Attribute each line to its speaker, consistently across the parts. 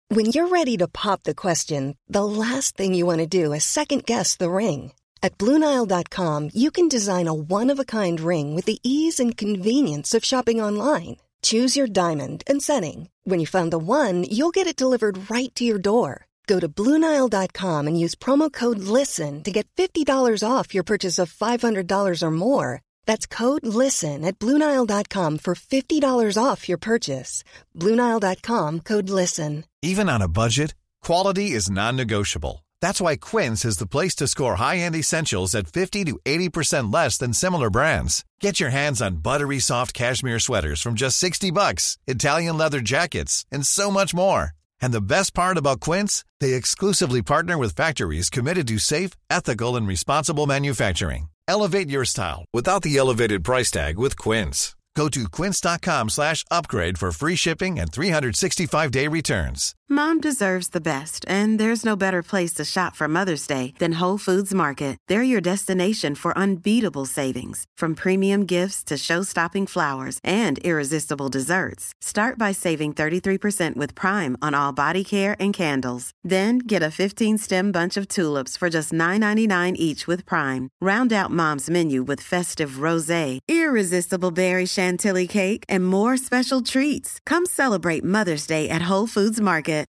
Speaker 1: When you're ready to pop the question, the last thing you want to do is second-guess the ring. At BlueNile.com, you can design a one-of-a-kind ring with the ease and convenience of shopping online. Choose your diamond and setting. When you find the one, you'll get it delivered right to your door. Go to BlueNile.com and use promo code LISTEN to get $50 off your purchase of $500 or more. That's code LISTEN at BlueNile.com for $50 off your purchase. BlueNile.com, code LISTEN.
Speaker 2: Even on a budget, quality is non-negotiable. That's why Quince is the place to score high-end essentials at 50 to 80% less than similar brands. Get your hands on buttery soft cashmere sweaters from just $60, Italian leather jackets, and so much more. And the best part about Quince, they exclusively partner with factories committed to safe, ethical, and responsible manufacturing. Elevate your style without the elevated price tag with Quince. Go to quince.com/upgrade for free shipping and 365-day returns.
Speaker 3: Mom deserves the best, and there's no better place to shop for Mother's Day than Whole Foods Market. They're your destination for unbeatable savings, from premium gifts to show-stopping flowers and irresistible desserts. Start by saving 33% with Prime on all body care and candles. Then get a 15-stem bunch of tulips for just $9.99 each with Prime. Round out Mom's menu with festive rosé, irresistible berry chantilly cake, and more special treats. Come celebrate Mother's Day at Whole Foods Market.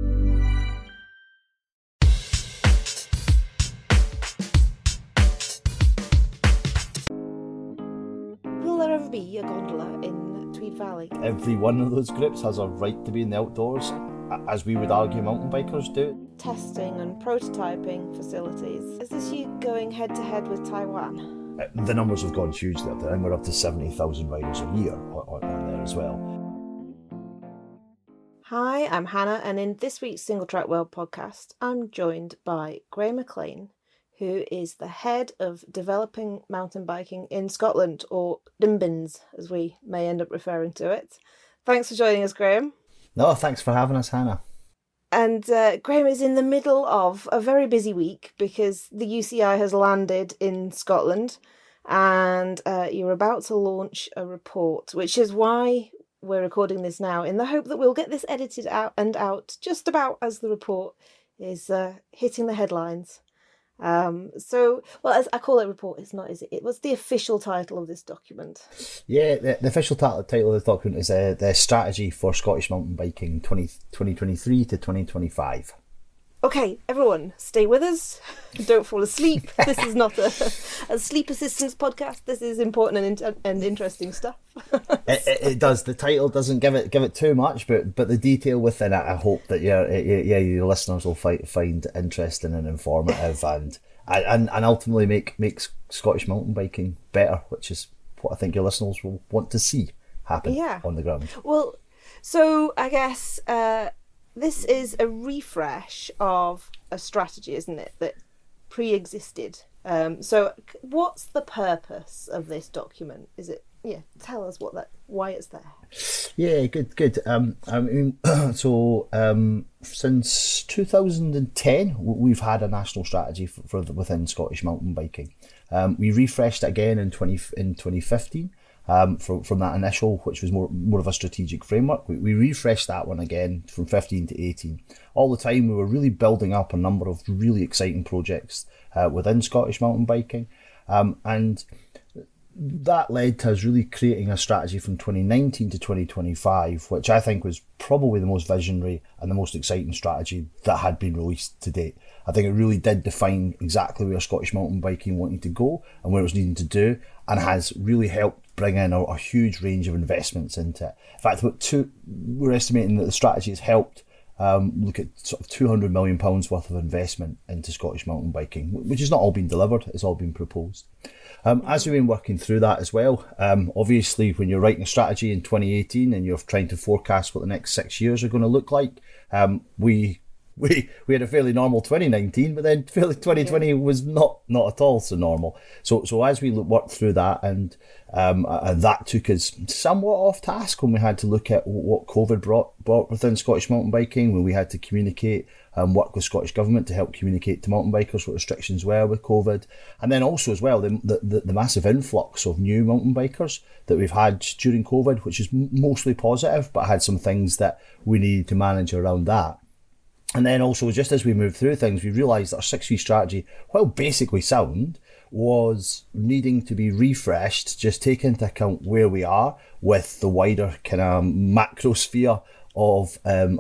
Speaker 4: Will there ever be a gondola in Tweed Valley?
Speaker 5: Every one of those groups has a right to be in the outdoors, as we would argue mountain bikers do.
Speaker 4: Testing and prototyping facilities. Is this you going head-to-head with Taiwan?
Speaker 5: The numbers have gone hugely up there, and we're up to 70,000 riders a year on there as well.
Speaker 4: Hi, I'm Hannah, and in this week's Single Track World podcast, I'm joined by Graeme McLean, who is the head of developing mountain biking in Scotland, or Dimbins, as we may end up referring to it. Thanks for joining us, Graeme.
Speaker 5: No, thanks for having us, Hannah.
Speaker 4: And Graeme is in the middle of a very busy week because the UCI has landed in Scotland, and you're about to launch a report, which is why we're recording this now, in the hope that we'll get this edited out just about as the report is hitting the headlines. As I call it report, it's not, is it? What's the official title of this document?
Speaker 5: Yeah, the official title of the document is the Strategy for Scottish Mountain Biking 2023 to 2025.
Speaker 4: Okay, everyone, stay with us. Don't fall asleep. This is not a sleep assistance podcast. This is important and interesting stuff.
Speaker 5: It does. The title doesn't give it too much, but the detail within it, I hope that your listeners will find interesting and informative, and ultimately make Scottish mountain biking better, which is what I think your listeners will want to see happen on the ground. Well,
Speaker 4: so I guess. This is a refresh of a strategy, isn't it, that pre-existed. So what's the purpose of this document? Is it, tell us why it's there.
Speaker 5: Yeah, good. Since 2010, we've had a national strategy for within Scottish mountain biking. We refreshed it again in 2015. From that initial, which was more of a strategic framework. We refreshed that one again from 15 to 18. All the time we were really building up a number of really exciting projects within Scottish mountain biking, and that led to us really creating a strategy from 2019 to 2025, which I think was probably the most visionary and the most exciting strategy that had been released to date. I think it really did define exactly where Scottish mountain biking wanted to go and where it was needing to do, and has really helped bring in a huge range of investments into it. In fact, we're estimating that the strategy has helped look at sort of £200 million worth of investment into Scottish mountain biking, which has not all been delivered, it's all been proposed. As we've been working through that as well, obviously when you're writing a strategy in 2018 and you're trying to forecast what the next 6 years are going to look like, we had a fairly normal 2019, but then 2020 was not at all so normal. So as we worked through that, and that took us somewhat off task when we had to look at what COVID brought within Scottish mountain biking, when we had to communicate and work with Scottish Government to help communicate to mountain bikers what restrictions were with COVID. And then also as well, the massive influx of new mountain bikers that we've had during COVID, which is mostly positive, but had some things that we needed to manage around that. And then also, just as we moved through things, we realised that our 6 V strategy, while basically sound, was needing to be refreshed, just take into account where we are with the wider kind of macrosphere of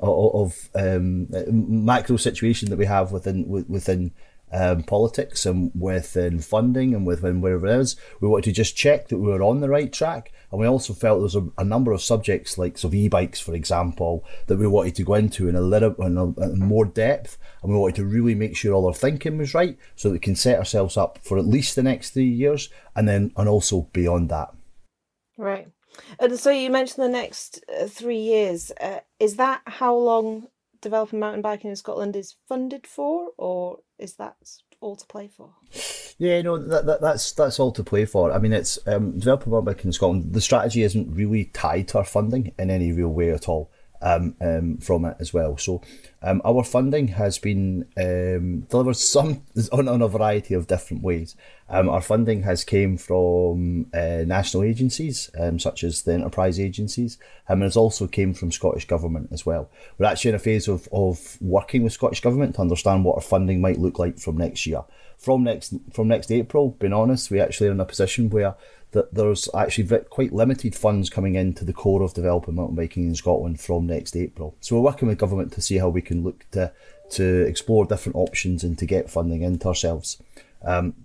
Speaker 5: macro situation that we have within politics and within funding and within wherever it is. We wanted to just check that we were on the right track, and we also felt there was a number of subjects like e-bikes, for example, that we wanted to go into in in more depth, and we wanted to really make sure all our thinking was right so that we can set ourselves up for at least the next 3 years and also beyond that.
Speaker 4: Right. And so you mentioned the next 3 years. Is that how long developing mountain biking in Scotland is funded for, or is that all to play for?
Speaker 5: Yeah, no, that's all to play for. I mean, it's developing mountain biking in Scotland. The strategy isn't really tied to our funding in any real way at all. From it as well. So our funding has been delivered some on a variety of different ways. Our funding has came from national agencies such as the enterprise agencies, and it's also came from Scottish Government as well. We're actually in a phase of working with Scottish Government to understand what our funding might look like from next year. From next April, being honest, we actually are in a position where there's actually quite limited funds coming into the core of developing mountain biking in Scotland from next April. So we're working with government to see how we can look to explore different options and to get funding into ourselves, and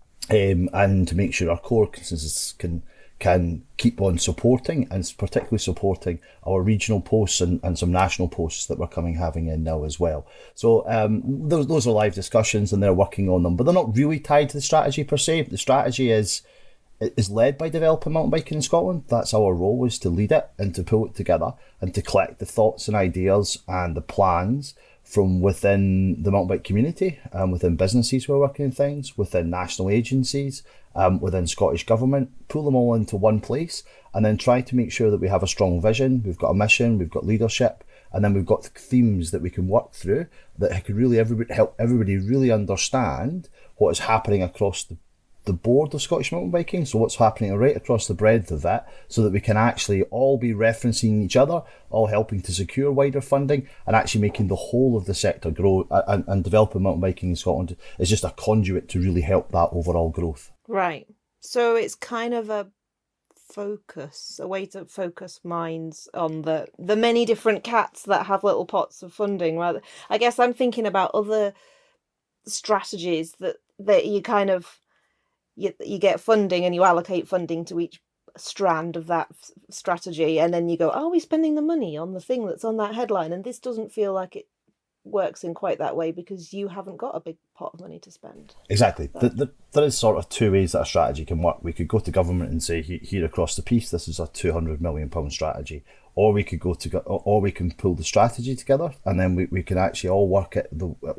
Speaker 5: to make sure our core consensus can keep on supporting, and particularly supporting our regional posts and some national posts that we're having in now as well. So those are live discussions and they're working on them, but they're not really tied to the strategy per se. The strategy is led by developing mountain biking in Scotland. That's our role, is to lead it and to pull it together and to collect the thoughts and ideas and the plans from within the mountain bike community, within businesses who are working on things, within national agencies, within Scottish Government, pull them all into one place and then try to make sure that we have a strong vision, we've got a mission, we've got leadership, and then we've got themes that we can work through that could really help everybody really understand what is happening across the board of Scottish mountain biking, so what's happening right across the breadth of it, so that we can actually all be referencing each other, all helping to secure wider funding and actually making the whole of the sector grow, and developing mountain biking in Scotland is just a conduit to really help that overall growth.
Speaker 4: Right. So it's kind of a way to focus minds on the many different cats that have little pots of funding, rather. I guess I'm thinking about other strategies that you kind of you get funding and you allocate funding to each strand of that strategy, and then you go, are we spending the money on the thing that's on that headline? And this doesn't feel like it works in quite that way because you haven't got a big pot of money to spend.
Speaker 5: Exactly. There is sort of two ways that a strategy can work. We could go to government and say, here across the piece, this is a £200 million strategy, or we could or we can pull the strategy together, and then we can actually all work at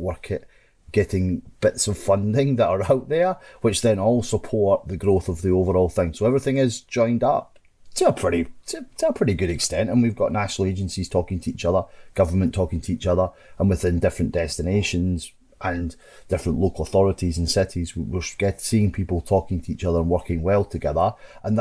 Speaker 5: getting bits of funding that are out there, which then all support the growth of the overall thing. So everything is joined up to a pretty good extent, and we've got national agencies talking to each other, government talking to each other, and within different destinations and different local authorities and cities, we're seeing people talking to each other and working well together,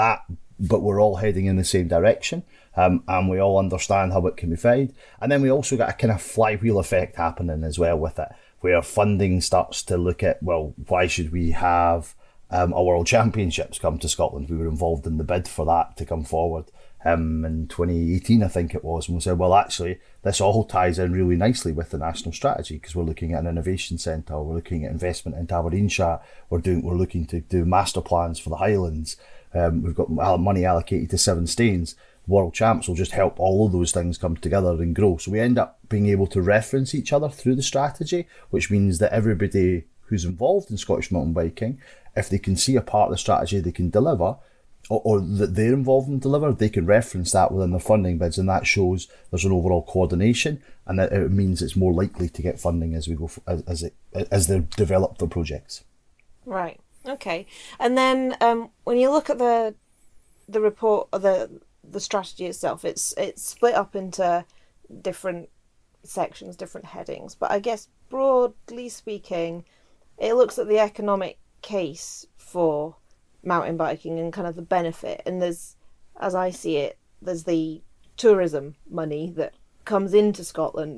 Speaker 5: but we're all heading in the same direction, and we all understand how it can be fed. And then we also got a kind of flywheel effect happening as well with it, where funding starts to look at, well, why should we have a World Championships come to Scotland? We were involved in the bid for that to come forward in 2018, I think it was, and we said, well, actually, this all ties in really nicely with the national strategy, because we're looking at an innovation centre, we're looking at investment in Aberdeenshire, we're looking to do master plans for the Highlands, we've got money allocated to Seven Stains. World Champs will just help all of those things come together and grow. So we end up being able to reference each other through the strategy, which means that everybody who's involved in Scottish mountain biking, if they can see a part of the strategy they can deliver, or that they're involved in deliver, they can reference that within their funding bids, and that shows there's an overall coordination, and that it means it's more likely to get funding as we go as they develop their projects.
Speaker 4: Right. Okay. And then when you look at the report, or the strategy itself, it's split up into different sections, different headings, but I guess broadly speaking, it looks at the economic case for mountain biking and kind of the benefit. And there's, as I see it, there's the tourism money that comes into Scotland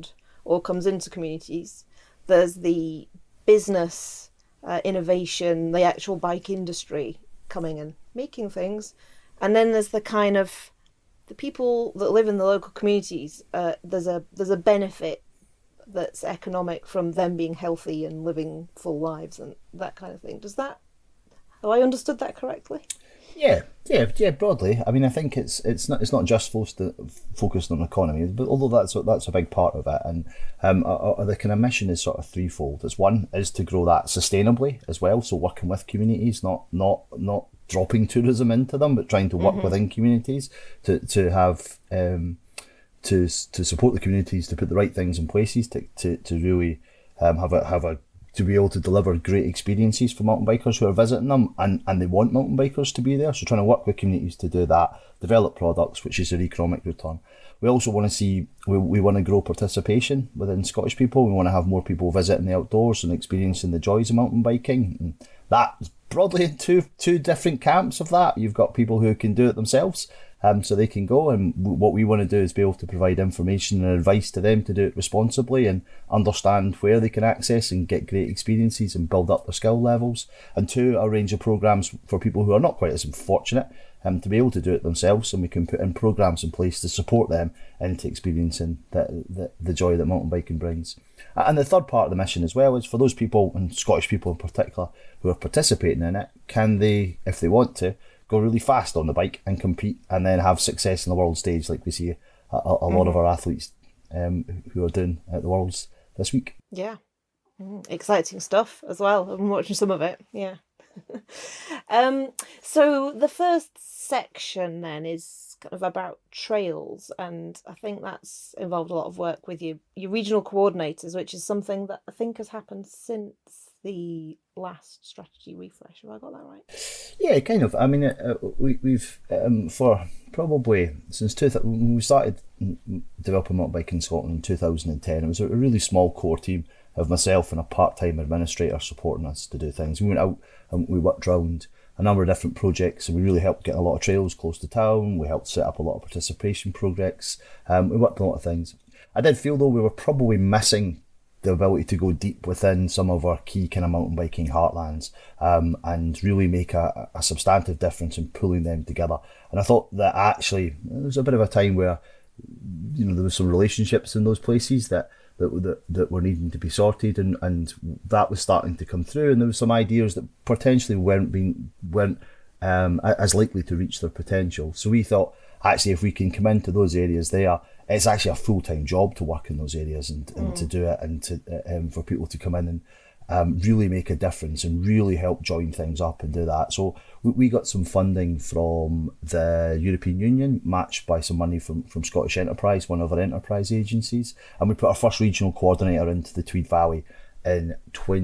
Speaker 4: or comes into communities. There's the business, innovation, the actual bike industry coming and making things. And then there's the kind of the people that live in the local communities. There's a benefit that's economic from them being healthy and living full lives and that kind of thing. Have I understood that correctly?
Speaker 5: Yeah. Broadly, I mean, I think it's not just focused on economy, but although that's a big part of it, and the kind of mission is sort of threefold. It's one is to grow that sustainably as well, so working with communities, not dropping tourism into them, but trying to work within communities to have to support the communities, to put the right things in places to really to be able to deliver great experiences for mountain bikers who are visiting them, and they want mountain bikers to be there. So trying to work with communities to do that, develop products, which is their economic return. We also want to see, we want to grow participation within Scottish people. We want to have more people visiting the outdoors and experiencing the joys of mountain biking. And that's broadly in two different camps of that. You've got people who can do it themselves, so they can go, and what we want to do is be able to provide information and advice to them to do it responsibly and understand where they can access and get great experiences and build up their skill levels. And two, a range of programs for people who are not quite as fortunate to be able to do it themselves, and we can put in programs in place to support them into experiencing the joy that mountain biking brings. And the third part of the mission as well is for those people, and Scottish people in particular, who are participating in it, can they, if they want to, go really fast on the bike and compete and then have success in the world stage, like we see a lot of our athletes who are doing at the Worlds this week.
Speaker 4: Yeah. Exciting stuff as well. I'm watching some of it. Yeah. So the first section then is kind of about trails, and I think that's involved a lot of work with your regional coordinators, which is something that I think has happened since the last strategy refresh. Have I got that right? Yeah,
Speaker 5: kind of. I mean, we've for probably since when we started developing mountain biking in Scotland in 2010, it was a really small core team of myself and a part-time administrator supporting us to do things. We went out and we worked around a number of different projects, and we really helped get a lot of trails close to town. We helped set up a lot of participation projects. We worked on a lot of things. I did feel though we were probably missing the ability to go deep within some of our key kind of mountain biking heartlands, and really make a substantive difference in pulling them together. And I thought that actually there was a bit of a time where, you know, there was some relationships in those places that were needing to be sorted, and that was starting to come through, and there were some ideas that potentially weren't as likely to reach their potential. So we thought, actually, if we can come into those areas there, it's actually a full-time job to work in those areas and to do it, and to for people to come in and really make a difference and really help join things up and do that. So we got some funding from the European Union, matched by some money from Scottish Enterprise, one of our enterprise agencies, and we put our first regional coordinator into the Tweed Valley in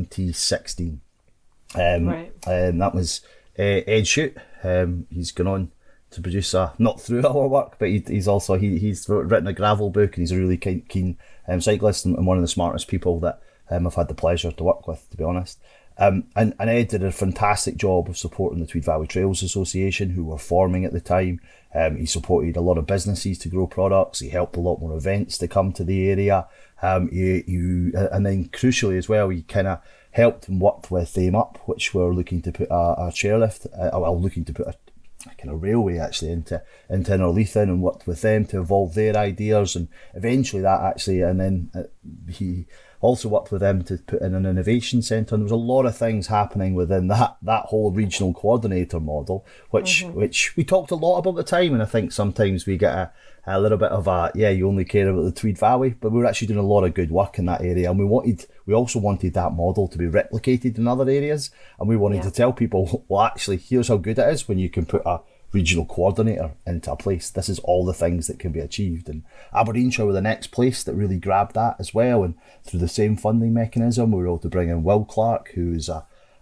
Speaker 5: 2016. Right. That was Ed Shute. He's gone on to produce not through our work, but he's written a gravel book, and he's a really keen cyclist and one of the smartest people that I've had the pleasure to work with, to be honest. And Ed did a fantastic job of supporting the Tweed Valley Trails Association, who were forming at the time. He supported a lot of businesses to grow products. He helped a lot more events to come to the area. And then crucially as well, he kind of helped and worked with Aim Up, which were looking to put a chairlift, looking to put a kind of railway actually into Innerleithen, and worked with them to evolve their ideas, and eventually that actually, and then he also worked with them to put in an innovation centre, and there was a lot of things happening within that whole regional coordinator model, which we talked a lot about at the time, and I think sometimes we get a little bit of you only care about the Tweed Valley, but we were actually doing a lot of good work in that area, and we also wanted that model to be replicated in other areas, and we wanted to tell people, well, actually, here's how good it is when you can put a regional coordinator into a place. This is all the things that can be achieved. And Aberdeenshire were the next place that really grabbed that as well, and through the same funding mechanism, we were able to bring in Will Clark, who's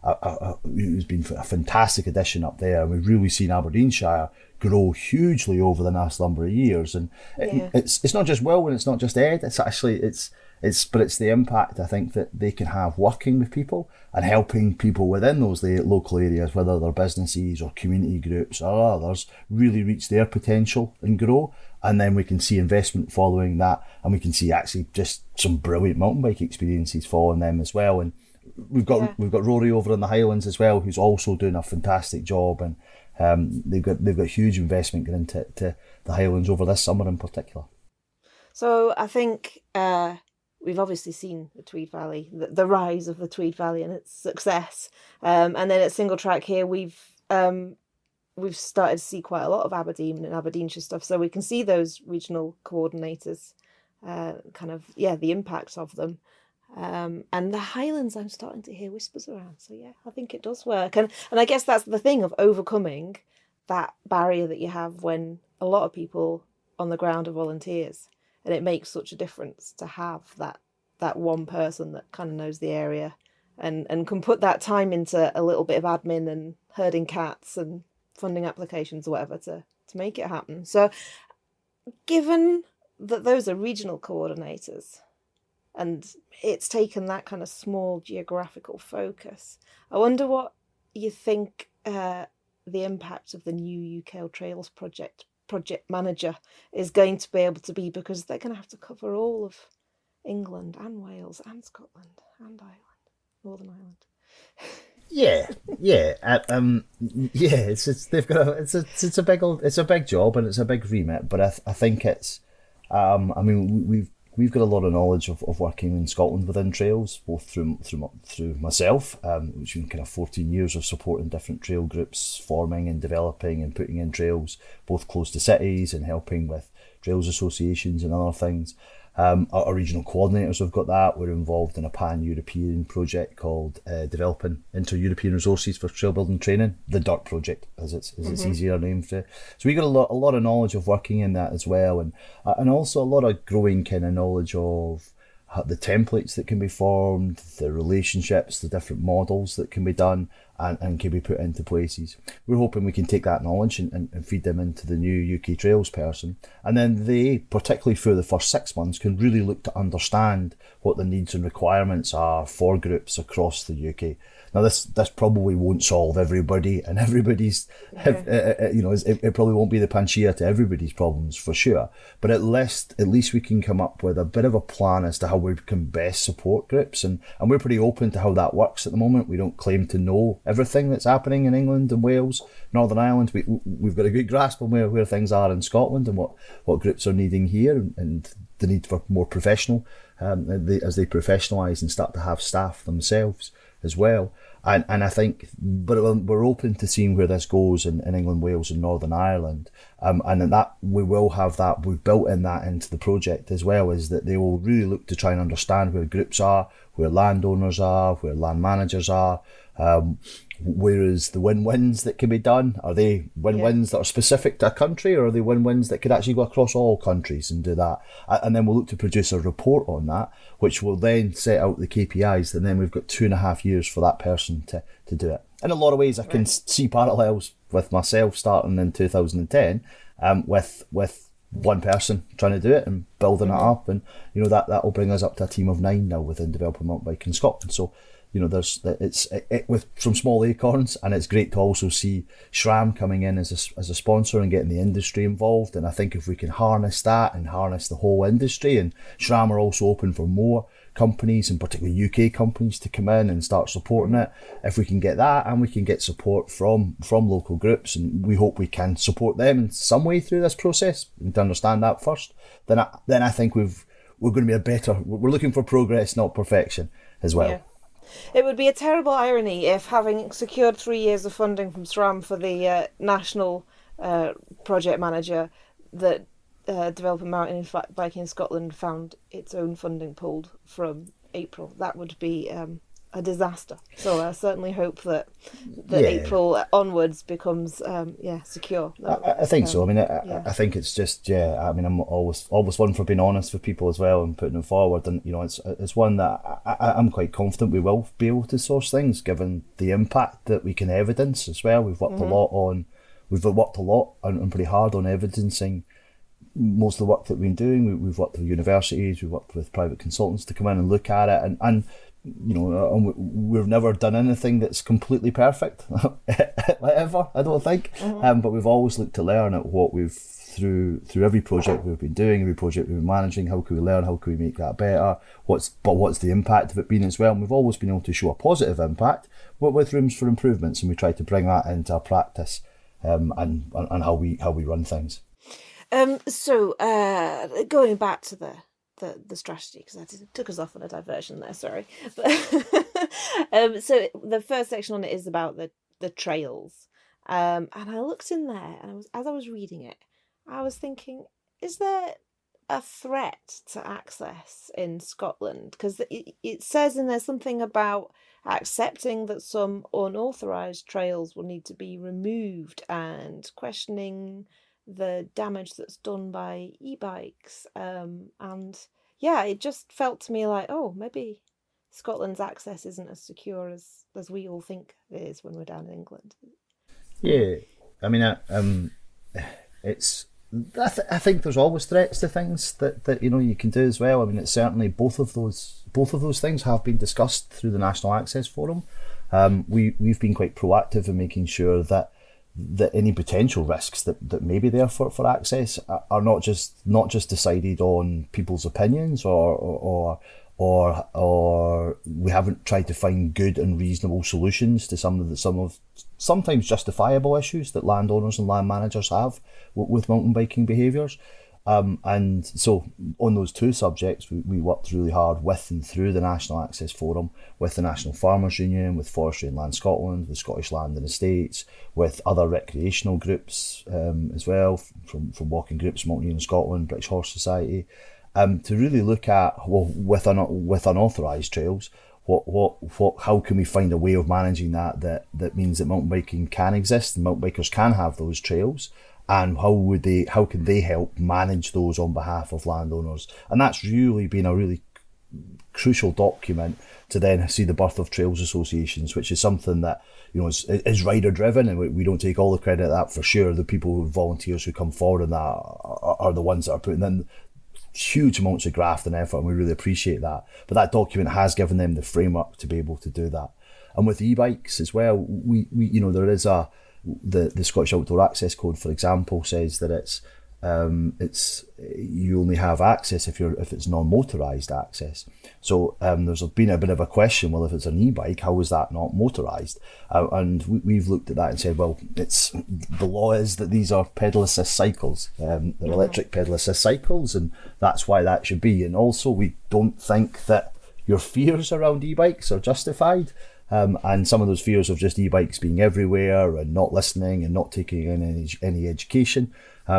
Speaker 5: who's been a fantastic addition up there, and we've really seen Aberdeenshire grow hugely over the last number of years. And it's not just Will, and it's not just Ed. It's actually it's the impact I think that they can have working with people and helping people within those local areas, whether they're businesses or community groups or others, really reach their potential and grow. And then we can see investment following that, and we can see actually just some brilliant mountain bike experiences following them as well. And we've got Rory over in the Highlands as well, who's also doing a fantastic job, and they've got huge investment going into the Highlands over this summer in particular.
Speaker 4: So I think we've obviously seen the Tweed Valley, the rise of the Tweed Valley and its success, and then at Single Track here we've started to see quite a lot of Aberdeen and Aberdeenshire stuff, so we can see those regional coordinators, the impact of them. And the Highlands, I'm starting to hear whispers around. So yeah, I think it does work. And I guess that's the thing of overcoming that barrier that you have when a lot of people on the ground are volunteers. And it makes such a difference to have that one person that kind of knows the area and can put that time into a little bit of admin and herding cats and funding applications or whatever to make it happen. So given that those are regional coordinators and it's taken that kind of small geographical focus, I wonder what you think the impact of the new UKL Trails project manager is going to be able to be, because they're going to have to cover all of England and Wales and Scotland and Ireland, Northern Ireland.
Speaker 5: It's a big job and it's a big remit, but I think it's we've got a lot of knowledge of working in Scotland within trails, both through myself, which has been kind of 14 years of supporting different trail groups, forming and developing and putting in trails, both close to cities and helping with trails associations and other things. Our regional coordinators have got that. We're involved in a pan-European project called Developing Inter-European Resources for Trail Building Training, the DIRT project, as it's easier named to. So we got a lot of knowledge of working in that as well, and also a lot of growing kind of knowledge of the templates that can be formed, the relationships, the different models that can be done and can be put into places. We're hoping we can take that knowledge and feed them into the new UK Trails person. And then they, particularly through the first 6 months, can really look to understand what the needs and requirements are for groups across the UK. Now, this probably won't solve everybody and everybody's, it probably won't be the panacea to everybody's problems for sure. But at least we can come up with a bit of a plan as to how we can best support groups. And we're pretty open to how that works at the moment. We don't claim to know everything that's happening in England and Wales, Northern Ireland. We've got a good grasp on where things are in Scotland and what groups are needing here and the need for more professional, as they professionalise and start to have staff themselves as well. And I think, but we're open to seeing where this goes in England, Wales and Northern Ireland. And that we will have that, we've built in that into the project as well, is that they will really look to try and understand where groups are, where landowners are, where land managers are, where is the win-wins that can be done? Are they win-wins that are specific to a country, or are they win-wins that could actually go across all countries and do that? And then we'll look to produce a report on that, which will then set out the KPIs, and then we've got 2.5 years for that person to do it. In a lot of ways, I can see parallels with myself starting in 2010 with one person trying to do it and building it up, and that will bring us up to a team of 9 now within Developing Mountain Bike in Scotland. So it's from small acorns, and it's great to also see SRAM coming in as a sponsor and getting the industry involved. And I think if we can harness that and harness the whole industry, and SRAM are also open for more companies, and particularly UK companies, to come in and start supporting it. If we can get that, and we can get support from local groups, and we hope we can support them in some way through this process, and to understand that first, then I think we're going to be we're looking for progress, not perfection as well.
Speaker 4: Yeah. It would be a terrible irony if, having secured 3 years of funding from SRAM for the national project manager, that Developing Mountain Biking in Scotland found its own funding pulled from April. That would be a disaster. So I certainly hope that April onwards becomes secure.
Speaker 5: I think so. I mean, I think it's just I mean, I'm always one for being honest with people as well and putting them forward. And it's one that I'm quite confident we will be able to source things, given the impact that we can evidence as well. We've worked a lot and pretty hard on evidencing most of the work that we've been doing, we've worked with universities, we've worked with private consultants to come in and look at it, and we've never done anything that's completely perfect, ever, I don't think. But we've always looked to learn at what we've through every project we've been doing, every project we've been managing. How can we learn? How can we make that better? What's the impact of it been as well? And we've always been able to show a positive impact, but with rooms for improvements, and we try to bring that into our practice, and how we run things.
Speaker 4: So going back to the strategy, because I took us off on a diversion there, sorry. But so the first section on it is about the trails, and I looked in there, and as I was reading it, I was thinking, is there a threat to access in Scotland? Because it says in there something about accepting that some unauthorised trails will need to be removed, and questioning the damage that's done by e-bikes. And yeah, it just felt to me like, oh, maybe Scotland's access isn't as secure as we all think it is when we're down in England.
Speaker 5: Yeah, I mean, it's. I think there's always threats to things that you can do as well. I mean, it's certainly both of those things have been discussed through the National Access Forum. We've been quite proactive in making sure that any potential risks that may be there for access are not just decided on people's opinions, or we haven't tried to find good and reasonable solutions to some of sometimes justifiable issues that landowners and land managers have with mountain biking behaviours. And so on those two subjects, we worked really hard with and through the National Access Forum, with the National Farmers Union, with Forestry and Land Scotland, with Scottish Land and Estates, with other recreational groups as well, from walking groups, Mountain Union Scotland, British Horse Society, to really look at, well, with unauthorised trails, how can we find a way of managing that means that mountain biking can exist and mountain bikers can have those trails, and how can they help manage those on behalf of landowners? And that's really been a really crucial document to then see the birth of trails associations, which is something that is rider driven, and we don't take all the credit of that for sure. The volunteers who come forward in that are the ones that are putting in huge amounts of graft and effort, and we really appreciate that. But that document has given them the framework to be able to do that. And with e-bikes as well, we there is the Scottish Outdoor Access Code, for example, says that it's you only have access if it's non-motorised access. So there's been a bit of a question, well, if it's an e-bike, how is that not motorised? And we've looked at that and said, well, the law is that these are pedal assist cycles, they're electric pedal assist cycles, and that's why that should be. And also, we don't think that your fears around e-bikes are justified. And some of those fears of just e-bikes being everywhere and not listening and not taking any education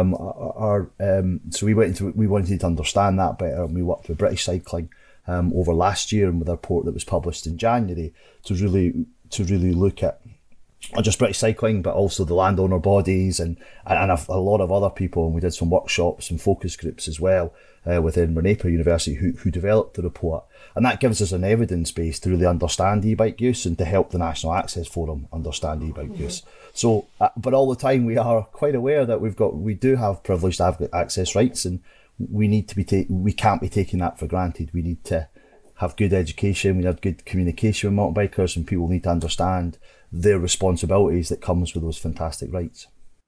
Speaker 5: so we wanted to understand that better, and we worked with British Cycling over last year, and with a report that was published in January to really look at not just British Cycling but also the landowner bodies and a lot of other people, and we did some workshops and focus groups as well within Napier University who developed the report, and that gives us an evidence base to really understand e-bike use and to help the National Access Forum understand e-bike use. So, but all the time we are quite aware that we do have privileged access rights, and we can't be taking that for granted. We need to have good education, we have good communication with mountain bikers, and people need to understand their responsibilities that comes with those fantastic rights.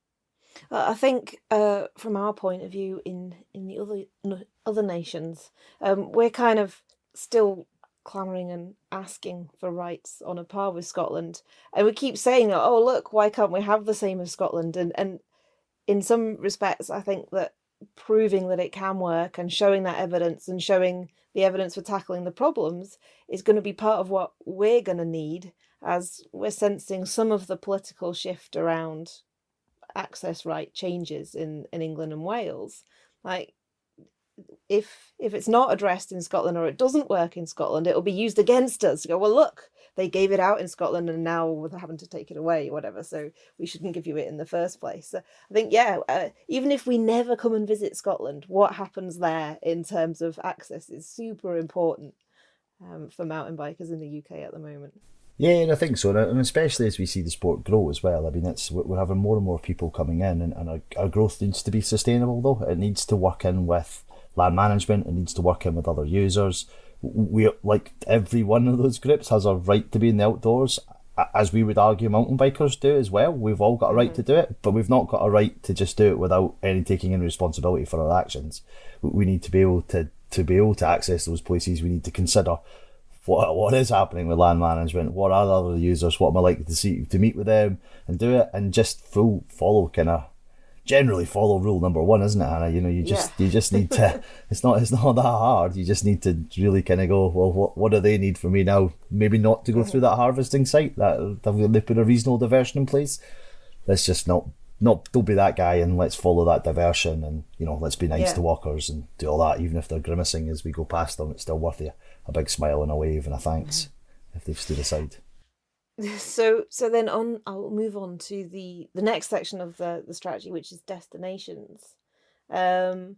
Speaker 4: I think from our point of view in the other nations, we're kind of still clamouring and asking for rights on a par with Scotland, and we keep saying, oh look, why can't we have the same as Scotland? And in some respects, I think that proving that it can work and showing that evidence and showing the evidence for tackling the problems is going to be part of what we're going to need, as we're sensing some of the political shift around access right changes in England and Wales. Like, if it's not addressed in Scotland, or it doesn't work in Scotland, it'll be used against us to go, well, look, they gave it out in Scotland and now they're having to take it away, whatever, so we shouldn't give you it in the first place. So I think, even if we never come and visit Scotland, what happens there in terms of access is super important for mountain bikers in the UK at the moment.
Speaker 5: Yeah, and I think so, and especially as we see the sport grow as well. I mean, we're having more and more people coming in, and our growth needs to be sustainable. Though it needs to work in with land management, it needs to work in with other users. We, like every one of those groups, has a right to be in the outdoors, as we would argue mountain bikers do as well. We've all got a right to do it, but we've not got a right to just do it without any taking any responsibility for our actions. We need to be able to access those places. We need to consider what is happening with land management, what are other users, what am I likely to see, to meet with them and do it, and just generally follow rule number one, isn't it, Hannah? You just need to, it's not that hard. You just need to really kind of go, well, what do they need from me now? Maybe not to go through that harvesting site, that they put a reasonable diversion in place. Let's just don't be that guy, and let's follow that diversion, and let's be nice to walkers and do all that. Even if they're grimacing as we go past them, it's still worth a big smile and a wave and a thanks if they've stood aside.
Speaker 4: So then I'll move on to the next section of the strategy, which is destinations, and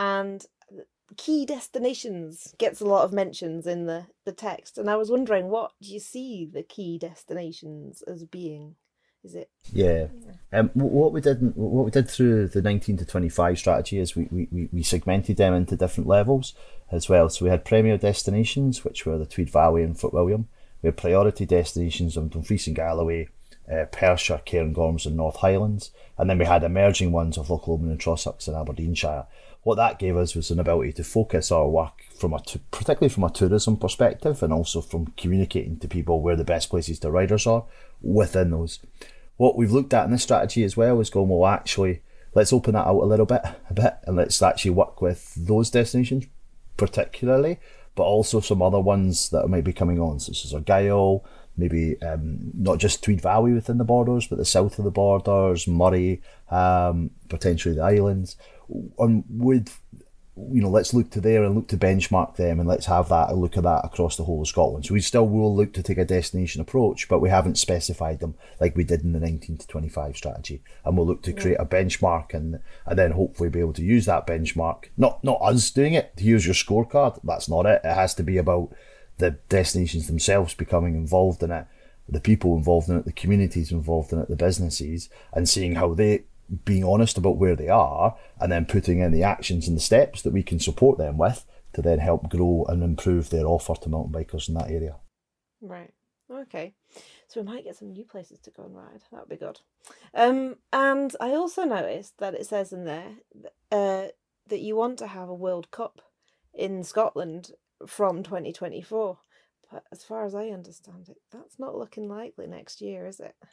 Speaker 4: key destinations gets a lot of mentions in the text, and I was wondering, what do you see the key destinations as being? Is it?
Speaker 5: Yeah. What we did through the 19 to 25 strategy is we segmented them into different levels as well. So we had premier destinations, which were the Tweed Valley and Fort William. We had priority destinations of Dumfries and Galloway, Perthshire, Cairngorms and North Highlands. And then we had emerging ones of Loch Lomond and Trossachs in Aberdeenshire. What that gave us was an ability to focus our work particularly from a tourism perspective, and also from communicating to people where the best places to riders are within those. What we've looked at in this strategy as well is going, well, actually, let's open that out a bit, and let's actually work with those destinations particularly, but also some other ones that might be coming on, such as Argyll, maybe not just Tweed Valley within the borders, but the south of the borders, Moray, potentially the islands. And let's look to there and look to benchmark them, and let's have that, a look at that across the whole of Scotland. So we still will look to take a destination approach, but we haven't specified them like we did in the 19 to 25 strategy. And we'll look to create a benchmark, and then hopefully be able to use that benchmark. Not us doing it, here's your scorecard. That's not it. It has to be about the destinations themselves becoming involved in it, the people involved in it, the communities involved in it, the businesses, and seeing how they, being honest about where they are, and then putting in the actions and the steps that we can support them with to then help grow and improve their offer to mountain bikers in that area.
Speaker 4: Right. Okay. So we might get some new places to go and ride. That would be good. And I also noticed that it says in there that you want to have a World Cup in Scotland from 2024. But as far as I understand it, that's not looking likely next year, is it?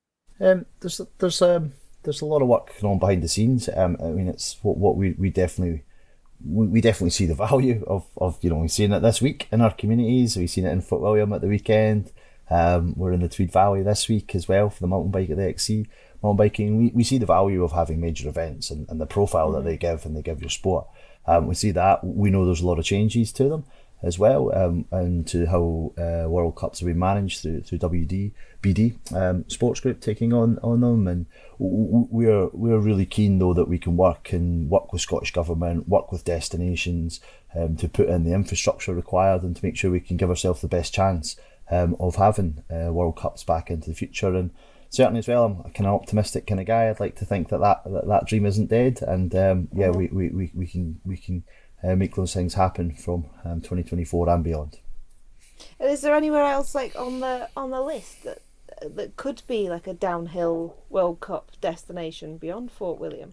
Speaker 5: There's a lot of work going on behind the scenes. I mean, it's what we definitely see the value of we've seen it this week in our communities. We've seen it in Fort William at the weekend. We're in the Tweed Valley this week as well for the mountain bike at the XC mountain biking. We see the value of having major events and the profile that they give your sport. We see that. We know there's a lot of changes to them as well, and to how World Cups have been managed through BD Sports Group taking on them, and we're really keen though that we can work with Scottish Government, work with destinations, to put in the infrastructure required and to make sure we can give ourselves the best chance of having World Cups back into the future. And certainly as well, I'm a kind of optimistic kind of guy. I'd like to think that dream isn't dead, and we can make those things happen from 2024 and beyond.
Speaker 4: Is there anywhere else like on the list that could be like a downhill World Cup destination beyond Fort William?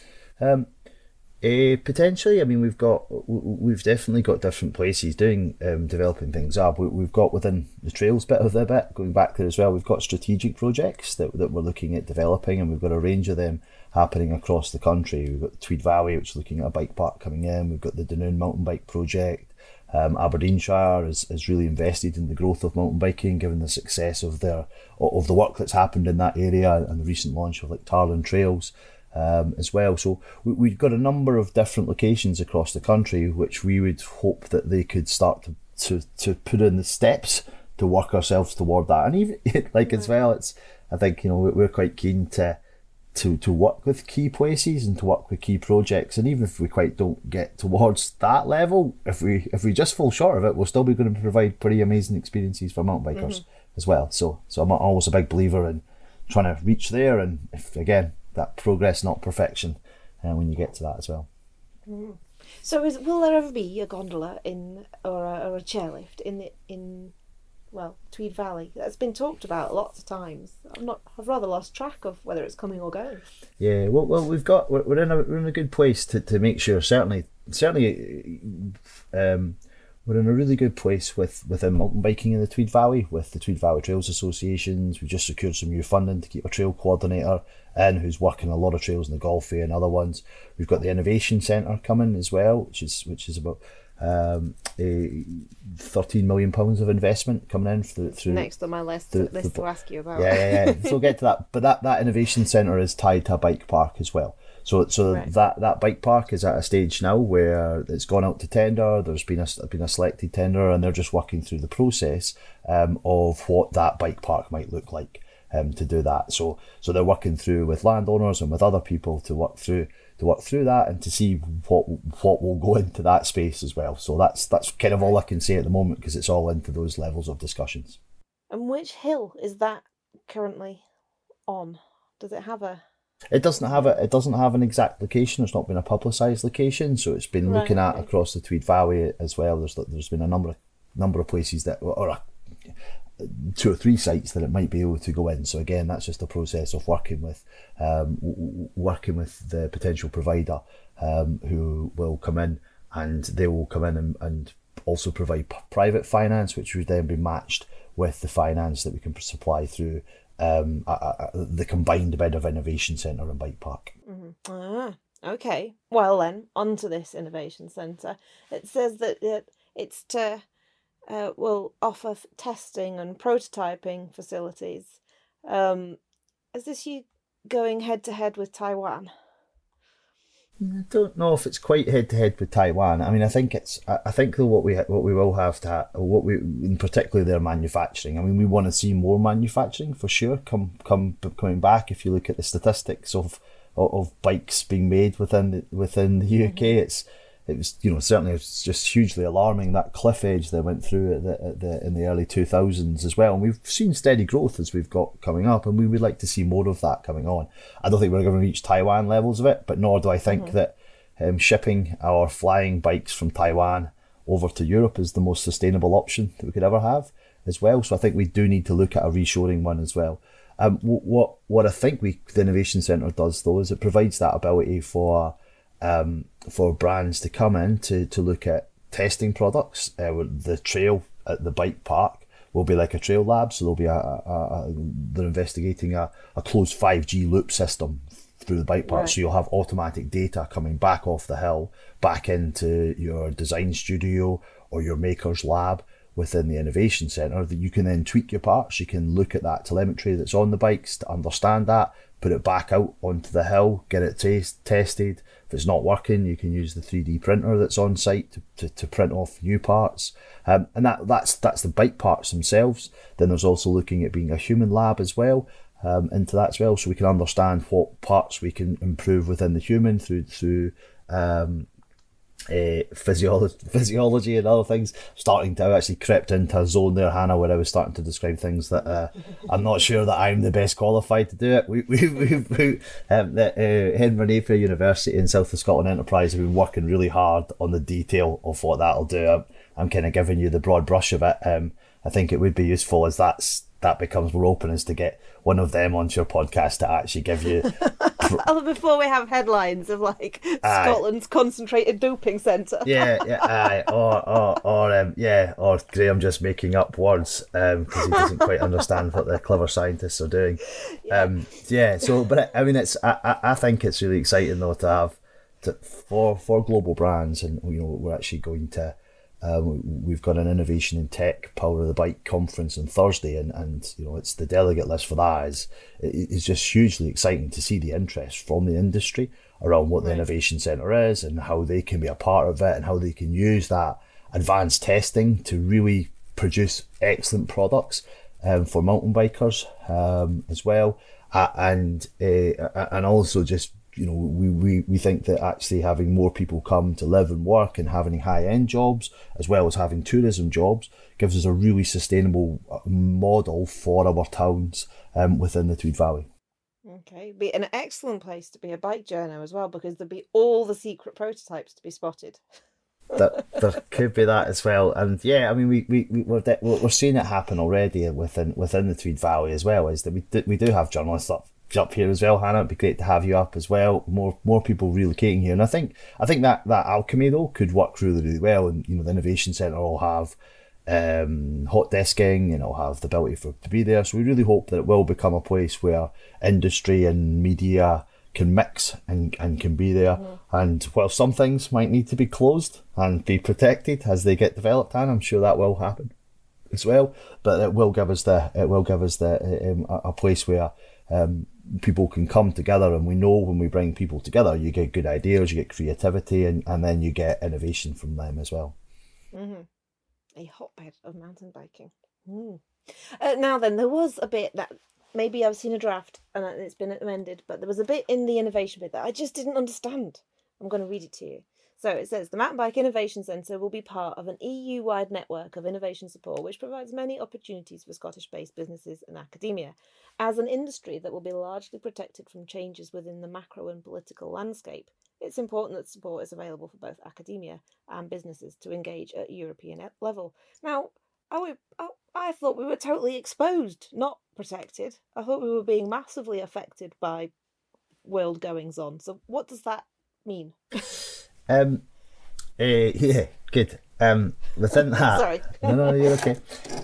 Speaker 5: Potentially. I mean, we've definitely got different places doing developing things up. We've got within the trails bit of the bit going back there as well. We've got strategic projects that we're looking at developing, and we've got a range of them happening across the country. We've got the Tweed Valley, which is looking at a bike park coming in. We've got the Dunoon mountain bike project. Aberdeenshire is really invested in the growth of mountain biking, given the success of the work that's happened in that area and the recent launch of like Tarlin Trails as well. So we've got a number of different locations across the country which we would hope that they could start to put in the steps to work ourselves toward that. And even like as well, I think we're quite keen to to work with key places and to work with key projects. And even if we quite don't get towards that level, if we just fall short of it, we'll still be going to provide pretty amazing experiences for mountain bikers as well. So I'm always a big believer in trying to reach there, and if again that progress, not perfection, when you get to that as well.
Speaker 4: So will there ever be a gondola or a chairlift in Tweed Valley? That's been talked about lots of times. I've rather lost track of whether it's coming or going.
Speaker 5: Yeah, well, we're in a good place to make sure. Certainly, we're in a really good place within mountain biking in the Tweed Valley with the Tweed Valley Trails Associations. We've just secured some new funding to keep a trail coordinator in who's working a lot of trails in the Golfway and other ones. We've got the Innovation Centre coming as well, which is about £13 million of investment coming in through
Speaker 4: next on my list to ask you about.
Speaker 5: Yeah. So we'll get to that. But that Innovation Centre is tied to a bike park as well. So right. that bike park is at a stage now where it's gone out to tender. There's been a selected tender, and they're just working through the process of what that bike park might look like to do that. So they're working through with landowners and with other people to work through that and to see what will go into that space as well. So that's kind of all I can say at the moment, because it's all into those levels of discussions.
Speaker 4: And which hill is that currently on? Does it have a...
Speaker 5: It doesn't have an exact location. It's not been a publicised location, so it's been looking at across the Tweed Valley as well. There's been a number of places that, or 2 or 3 sites that it might be able to go in. So again, that's just a process of working with the potential provider who will come in, and they will come in and also provide private finance, which would then be matched with the finance that we can supply through the combined bit of Innovation Centre and Bike Park.
Speaker 4: Okay. Well then, onto this Innovation Centre. It says that it's to will offer testing and prototyping facilities. Is this you going head to head with Taiwan?
Speaker 5: I don't know if it's quite head to head with Taiwan. I mean, I think though what we will have to in particular their manufacturing. I mean, we want to see more manufacturing for sure coming back. If you look at the statistics of bikes being made within the UK, it was certainly it's just hugely alarming, that cliff edge they went through in the early 2000s as well. And we've seen steady growth as we've got coming up, and we would like to see more of that coming on. I don't think we're going to reach Taiwan levels of it, but nor do I think that shipping or flying bikes from Taiwan over to Europe is the most sustainable option that we could ever have as well. So I think we do need to look at a reshoring one as well. What I think the Innovation Centre does though is it provides that ability for brands to come in to look at testing products. The trail at the bike park will be like a trail lab, so there'll be they're investigating a closed 5G loop system through the bike park, so you'll have automatic data coming back off the hill, back into your design studio or your maker's lab within the Innovation Centre, that you can then tweak your parts. You can look at that telemetry that's on the bikes to understand that, put it back out onto the hill, get it tested. If it's not working, you can use the 3D printer that's on site to print off new parts. And that's the bike parts themselves. Then there's also looking at being a human lab as well, into that as well, so we can understand what parts we can improve within the human through physiology and other things. Starting to actually crept into a zone there, Hannah, where I was starting to describe things that I'm not sure that I'm the best qualified to do it. Henry Napier University and South of Scotland Enterprise have been working really hard on the detail of what that'll do. I'm kind of giving you the broad brush of it. I think it would be useful as that becomes more open, is to get one of them onto your podcast to actually give you...
Speaker 4: Before we have headlines of like Scotland's concentrated doping centre.
Speaker 5: Or Graham just making up words because he doesn't quite understand what the clever scientists are doing. I think it's really exciting though to have for global brands, and we're actually going to we've got an Innovation in Tech Power of the Bike conference on Thursday, and it's the delegate list for that is just hugely exciting to see the interest from the industry around what the Innovation Centre is and how they can be a part of it and how they can use that advanced testing to really produce excellent products for mountain bikers as well. And also just, we think that actually having more people come to live and work and having high-end jobs as well as having tourism jobs gives us a really sustainable model for our towns within the Tweed Valley.
Speaker 4: Okay, be an excellent place to be a bike journo as well, because there'd be all the secret prototypes to be spotted.
Speaker 5: There could be that as well, and yeah, I mean we're seeing it happen already within the Tweed Valley as well. Is that we do have journalists up here as well, Hannah. It'd be great to have you up as well. More people relocating here, and I think that alchemy though could work really well. And the Innovation Centre will have hot desking, and it'll have the ability to be there. So we really hope that it will become a place where industry and media can mix and can be there. And while some things might need to be closed and be protected as they get developed, and I'm sure that will happen as well, but it will give us a place where people can come together. And we know when we bring people together, you get good ideas, you get creativity, and then you get innovation from them as well.
Speaker 4: A hotbed of mountain biking. Now then, there was a bit that maybe I've seen a draft and it's been amended, but there was a bit in the innovation bit that I just didn't understand. I'm going to read it to you. So it says, the Mountain Bike Innovation Centre will be part of an EU-wide network of innovation support, which provides many opportunities for Scottish-based businesses and academia. As an industry that will be largely protected from changes within the macro and political landscape, it's important that support is available for both academia and businesses to engage at European level. Now, I thought we were totally exposed, not protected. I thought we were being massively affected by world goings on. So what does that mean?
Speaker 5: Yeah, good. Within that,
Speaker 4: sorry.
Speaker 5: No, you're okay.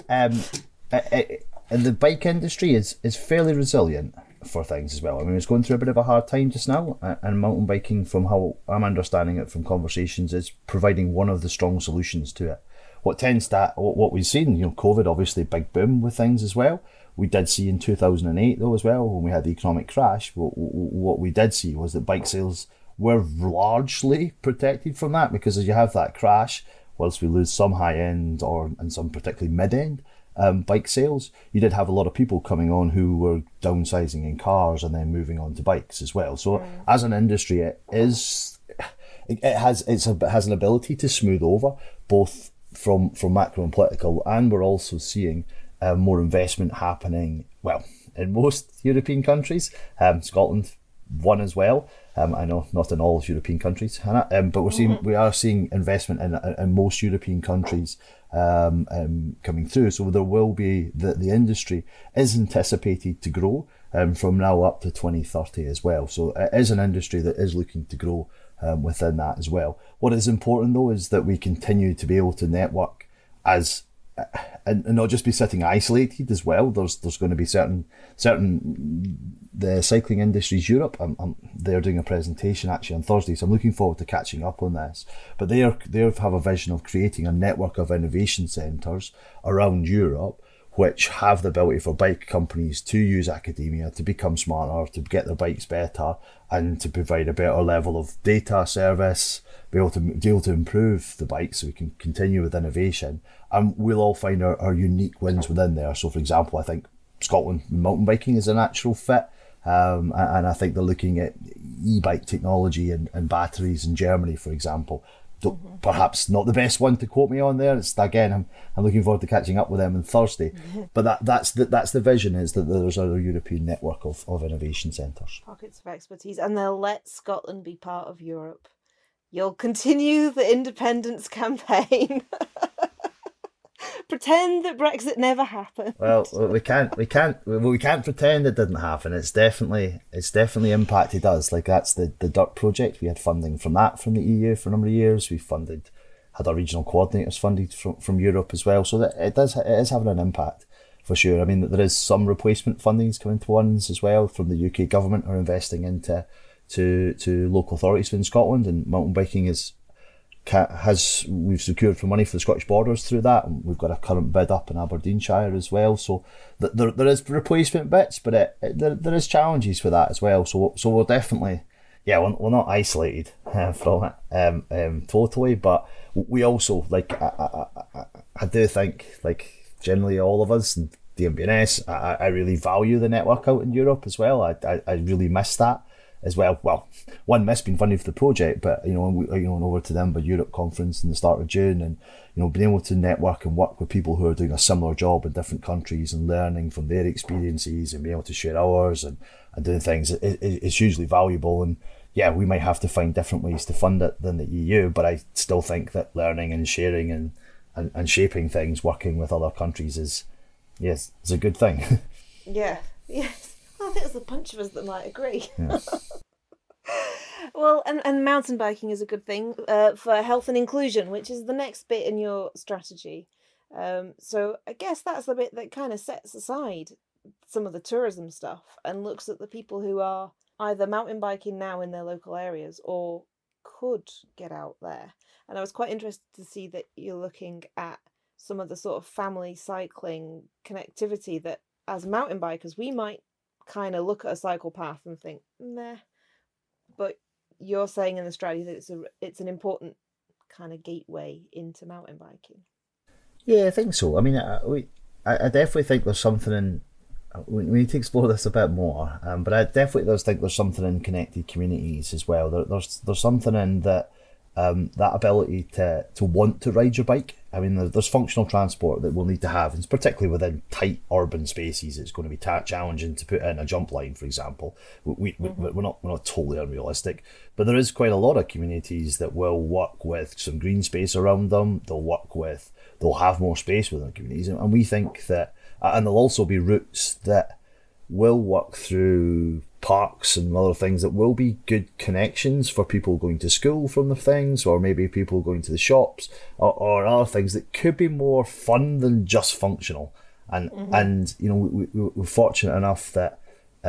Speaker 5: The bike industry is fairly resilient for things as well. I mean, it's going through a bit of a hard time just now, and mountain biking, from how I'm understanding it from conversations, is providing one of the strong solutions to it. What we've seen, COVID obviously big boom with things as well. We did see in 2008 though as well, when we had the economic crash, what we did see was that bike sales were largely protected from that, because as you have that crash, whilst we lose some high end and some particularly mid end bike sales, you did have a lot of people coming on who were downsizing in cars and then moving on to bikes as well. So as an industry, it has an ability to smooth over both from macro and political, and we're also seeing more investment happening, well, in most European countries. Scotland one as well. I know not in all European countries, Hannah, but we are seeing investment in most European countries coming through. So there will be the industry is anticipated to grow from now up to 2030 as well. So it is an industry that is looking to grow within that as well. What is important though is that we continue to be able to network and not just be sitting isolated as well. There's going to be certain the Cycling Industries Europe. They're doing a presentation actually on Thursday, so I'm looking forward to catching up on this. But they have a vision of creating a network of innovation centres around Europe, which have the ability for bike companies to use academia to become smarter, to get their bikes better, and to provide a better level of data service, be able to improve the bike so we can continue with innovation. And we'll all find our unique wins within there. So for example, I think Scotland mountain biking is a natural fit. And I think they're looking at e-bike technology and batteries in Germany, for example. Perhaps not the best one to quote me on there. It's again, I'm looking forward to catching up with them on Thursday. But that's the vision, is that there's a European network of innovation centres.
Speaker 4: Pockets of expertise, and they'll let Scotland be part of Europe. You'll continue the independence campaign. Pretend that Brexit never happened.
Speaker 5: Well, we can't pretend it didn't happen. It's definitely impacted us. Like, that's the DIRT project. We had funding from the EU for a number of years. We had our regional coordinators funded from Europe as well. So that it is having an impact for sure. I mean, there is some replacement fundings coming to ones as well from the UK government, are investing into to local authorities within Scotland, and mountain biking we've secured for money for the Scottish Borders through that, and we've got a current bid up in Aberdeenshire as well. So there is replacement bits, but there is challenges for that as well. So we're definitely, we're not isolated from it totally, but we also, like, I do think, like, generally all of us, and DMBNS. I really value the network out in Europe as well. I really miss that as well. Well, one miss being funded for the project, but over to the Edinburgh Europe conference in the start of June, and being able to network and work with people who are doing a similar job in different countries and learning from their experiences and being able to share ours and doing things is hugely valuable. And yeah, we might have to find different ways to fund it than the EU, but I still think that learning and sharing and shaping things, working with other countries is a good thing.
Speaker 4: Yeah, yes. I think there's a bunch of us that might agree.
Speaker 5: Yeah.
Speaker 4: Well, and mountain biking is a good thing for health and inclusion, which is the next bit in your strategy. So I guess that's the bit that kind of sets aside some of the tourism stuff and looks at the people who are either mountain biking now in their local areas or could get out there. And I was quite interested to see that you're looking at some of the sort of family cycling connectivity that as mountain bikers we might kind of look at a cycle path and think, meh. But you're saying in the strategy that it's an important kind of gateway into mountain biking.
Speaker 5: Yeah, I think so. I mean, I definitely think there's something in. We need to explore this a bit more, but I definitely think there's something in connected communities as well. There's something in that that ability to want to ride your bike. I mean, there's functional transport that we'll need to have, and particularly within tight urban spaces, it's going to be challenging to put in a jump line, for example. We're not totally unrealistic, but there is quite a lot of communities that will work with some green space around them. They'll have more space within communities, and we think that, and there'll also be routes that will work through parks and other things that will be good connections for people going to school from the things, or maybe people going to the shops, or other things that could be more fun than just functional. And we're fortunate enough that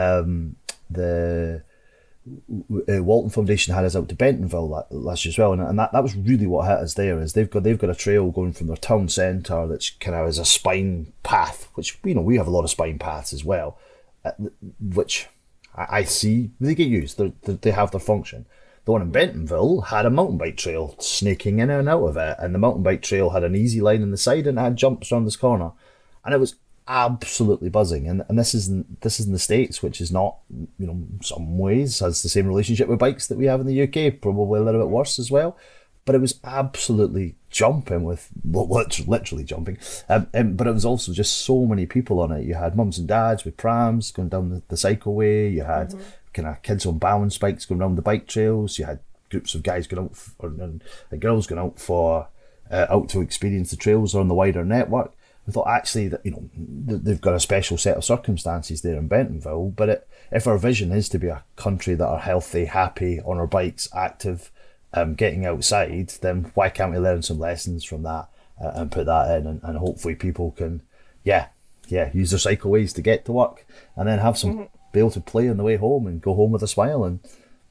Speaker 5: the Walton Foundation had us out to Bentonville last year as well, and that was really what hit us there. Is they've got a trail going from their town centre that's kind of as a spine path, which we have a lot of spine paths as well, which I see they get used. They have their function. The one in Bentonville had a mountain bike trail snaking in and out of it, and the mountain bike trail had an easy line in the side and it had jumps around this corner, and it was absolutely buzzing. And this is in the States, which is not, in some ways has the same relationship with bikes that we have in the UK, probably a little bit worse as well. But it was absolutely jumping with, literally jumping. But it was also just so many people on it. You had mums and dads with prams going down the cycleway. You had kind of kids on balance bikes going around the bike trails. You had groups of guys going out, and girls going out out to experience the trails on the wider network. We thought actually that they've got a special set of circumstances there in Bentonville. But if our vision is to be a country that are healthy, happy, on our bikes, active, getting outside, then why can't we learn some lessons from that and put that in, and hopefully people can use their cycleways to get to work, and then have some be able to play on the way home and go home with a smile. And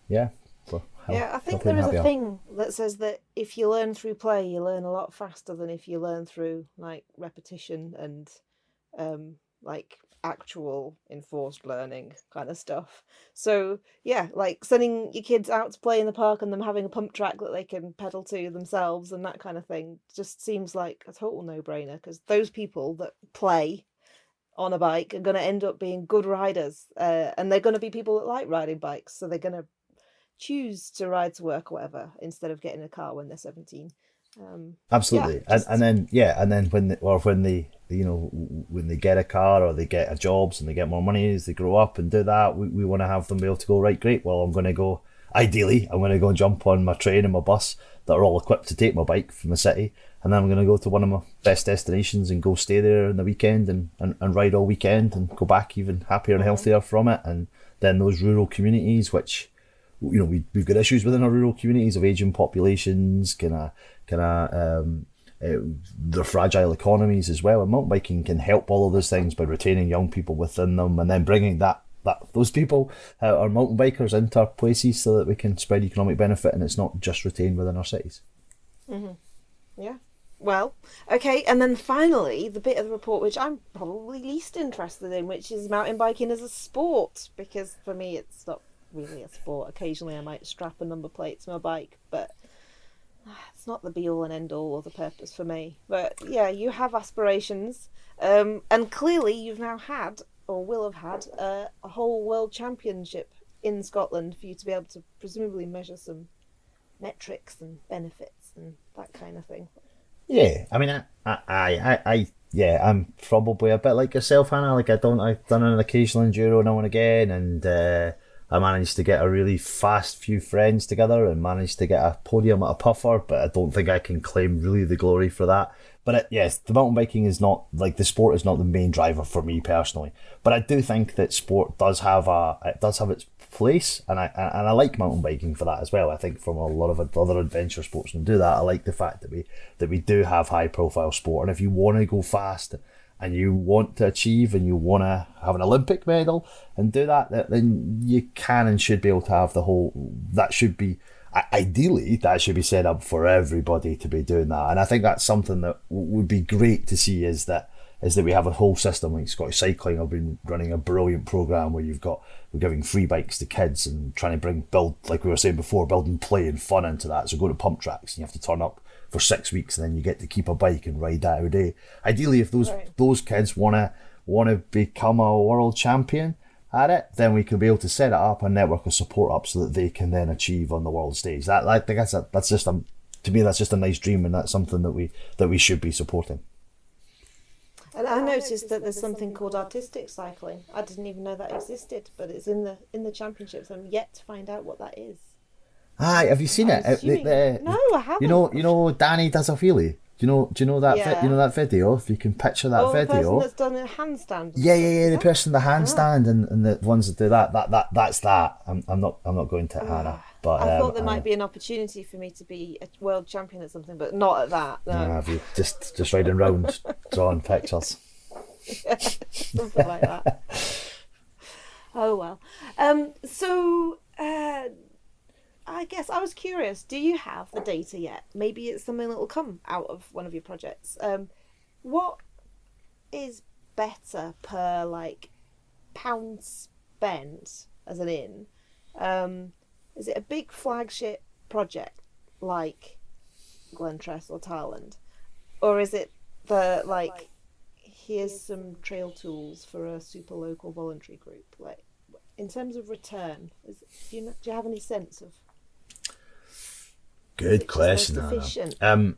Speaker 4: I think there is a thing that says that if you learn through play, you learn a lot faster than if you learn through like repetition and like actual enforced learning kind of stuff. So yeah, like sending your kids out to play in the park and them having a pump track that they can pedal to themselves and that kind of thing just seems like a total no-brainer, because those people that play on a bike are going to end up being good riders, and they're going to be people that like riding bikes, so they're going to choose to ride to work or whatever instead of getting a car when they're 17.
Speaker 5: Absolutely. And then when they get a car or they get a jobs and they get more money as they grow up and do that, we want to have them be able to go, right, great, well, I'm going to go and jump on my train and my bus that are all equipped to take my bike from the city, and then I'm going to go to one of my best destinations and go stay there on the weekend and ride all weekend and go back even happier and healthier from it. And then those rural communities, which we've got issues within our rural communities of aging populations, they're fragile economies as well, and mountain biking can help all of those things by retaining young people within them and then bringing those people are mountain bikers into our places so that we can spread economic benefit and it's not just retained within our cities.
Speaker 4: Yeah. Well, okay, and then finally the bit of the report which I'm probably least interested in, which is mountain biking as a sport, because for me it's not really a sport. Occasionally I might strap a number plate to my bike, but it's not the be all and end all or the purpose for me. But yeah, you have aspirations, and clearly you've now had or will have had a whole world championship in Scotland for you to be able to presumably measure some metrics and benefits and that kind of thing.
Speaker 5: Yeah, I mean, I'm probably a bit like yourself, Hannah. Like I've done an occasional enduro now and again, and I managed to get a really fast few friends together and managed to get a podium at a puffer, but I don't think I can claim really the glory for that. But yes, the mountain biking is not, like, the sport is not the main driver for me personally. But I do think that sport does have its place, and I like mountain biking for that as well. I think from a lot of other adventure sports and do that, I like the fact that we do have high profile sport, and if you want to go fast and you want to achieve and you want to have an Olympic medal and do that, then you can and should be able to have that should be, ideally, that should be set up for everybody to be doing that. And I think that's something that would be great to see, is that we have a whole system like Scottish Cycling have been running a brilliant programme where we're giving free bikes to kids and trying to build, like we were saying before, building play and fun into that. So go to pump tracks and you have to turn up for 6 weeks and then you get to keep a bike and ride that every day. Ideally, if those kids want to become a world champion at it, then we could be able to set it up, a network of support up, so that they can then achieve on the world stage. I think that's just to me, that's just a nice dream, and that's something that we should be supporting.
Speaker 4: And I noticed that there's something called artistic cycling. I didn't even know that existed, but it's in the championships. I'm yet to find out what that is.
Speaker 5: Aye, have you seen it?
Speaker 4: No, I haven't.
Speaker 5: You know, Danny does a wheelie. Do you know that?
Speaker 4: Yeah.
Speaker 5: You know that video? If you can picture that video.
Speaker 4: The person that's done a handstand.
Speaker 5: Yeah. The person, the handstand, and the ones that do that's that. I'm not going to Hannah. But
Speaker 4: I thought there might be an opportunity for me to be a world champion at something, but not at that. No,
Speaker 5: you just riding around drawing pictures.
Speaker 4: Yeah, something like that. Oh well. So I guess I was curious. Do you have the data yet? Maybe it's something that will come out of one of your projects. What is better per pound spent as an in? Is it a big flagship project like Glentress or Tarland? Or is it here's some trail tools for a super local voluntary group? Like, in terms of return, do you have any sense of?
Speaker 5: Good question, Anna.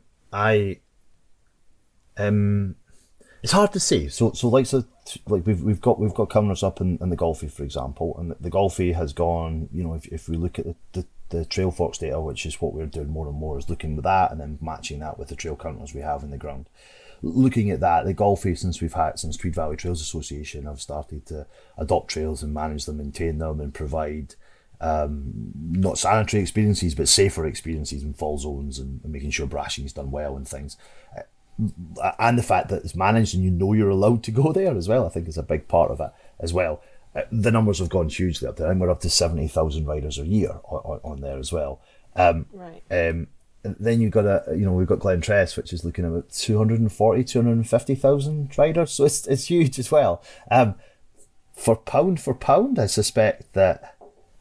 Speaker 5: It's hard to say. So we've got cameras up in the Golfie, for example, and the Golfie has gone. You know, if we look at the Trailfox data, which is what we're doing more and more, is looking at that and then matching that with the trail counters we have in the ground. Looking at that, the Golfie, since Tweed Valley Trails Association, have started to adopt trails and manage them, maintain them, and provide not sanitary experiences but safer experiences in fall zones, and making sure brashing is done well and things. And the fact that it's managed and you know you're allowed to go there as well, I think is a big part of it as well. The numbers have gone hugely up there, and we're up to 70,000 riders a year on there as well.
Speaker 4: Right.
Speaker 5: Then we've got Glentress, which is looking at about 250,000 riders, so it's huge as well. For pound, I suspect that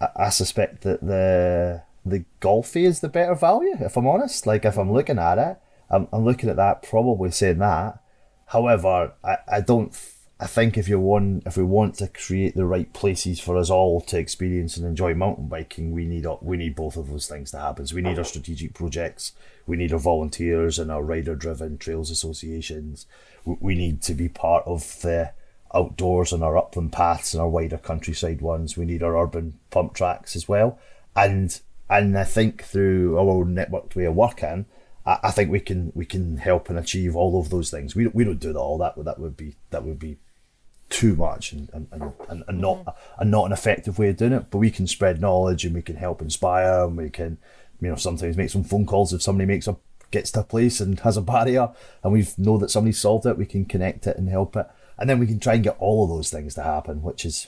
Speaker 5: the Golfie is the better value, if I'm honest. Like, if I'm looking at it, I'm looking at that, probably saying that. However, I think if we want to create the right places for us all to experience and enjoy mountain biking, we need both of those things to happen. So we need our strategic projects, we need our volunteers and our rider-driven trails associations. We need to be part of the outdoors and our upland paths and our wider countryside ones. We need our urban pump tracks as well. And I think through our networked way of working, I think we can help and achieve all of those things. We don't do that all. That would be too much and not an effective way of doing it. But we can spread knowledge and we can help inspire, and we can, sometimes make some phone calls if somebody gets to a place and has a barrier and we know that somebody solved it. We can connect it and help it, and then we can try and get all of those things to happen, which is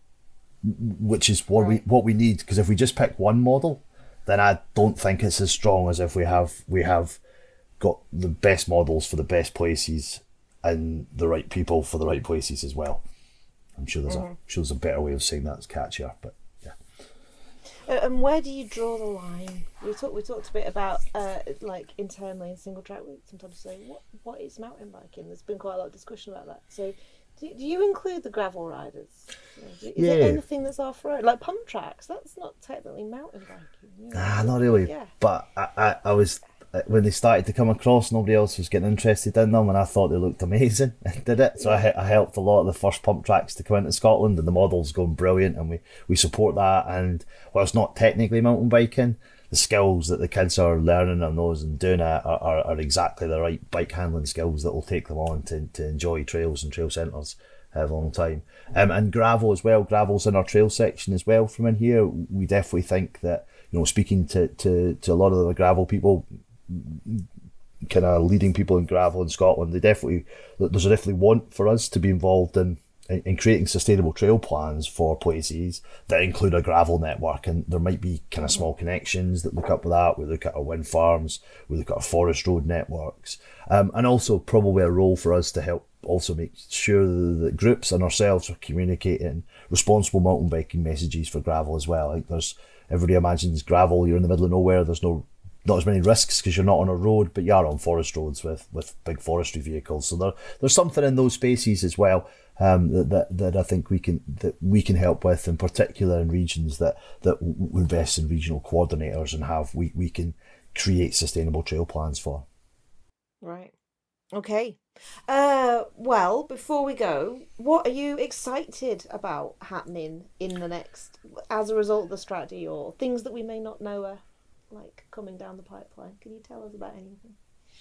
Speaker 5: what we need. Because if we just pick one model, then I don't think it's as strong as if we have got the best models for the best places and the right people for the right places as well. I'm sure there's a better way of saying that. It's catchier, but yeah.
Speaker 4: And where do you draw the line? We talked a bit about like internally in Single Track. We sometimes say what is mountain biking. There's been quite a lot of discussion about that. So do you include the gravel riders? Is there anything that's off road, like pump tracks? That's not technically mountain biking.
Speaker 5: Nah, not really. Yeah. But I was, when they started to come across, nobody else was getting interested in them, and I thought they looked amazing and did it. So I helped a lot of the first pump tracks to come into Scotland, and the model's going brilliant, and we support that. And while it's not technically mountain biking, the skills that the kids are learning on those and doing it are exactly the right bike handling skills that will take them on to enjoy trails and trail centres a long time. And gravel as well. Gravel's in our trail section as well from in here. We definitely think that, speaking to a lot of the gravel people, kind of leading people in gravel in Scotland, there's definitely want for us to be involved in creating sustainable trail plans for places that include a gravel network, and there might be kind of small connections that look up with that. We look at our wind farms, we look at our forest road networks, and also probably a role for us to help also make sure that groups and ourselves are communicating responsible mountain biking messages for gravel as well. Like everybody imagines gravel, you're in the middle of nowhere, there's not as many risks because you're not on a road, but you are on forest roads with big forestry vehicles. So there's something in those spaces as well that I think we can help with, in particular in regions that invest in regional coordinators and we can create sustainable trail plans for.
Speaker 4: Right. Okay. Well, before we go, what are you excited about happening in the next, as a result of the strategy, or things that we may not know are like coming down the pipeline? Can you tell us about anything?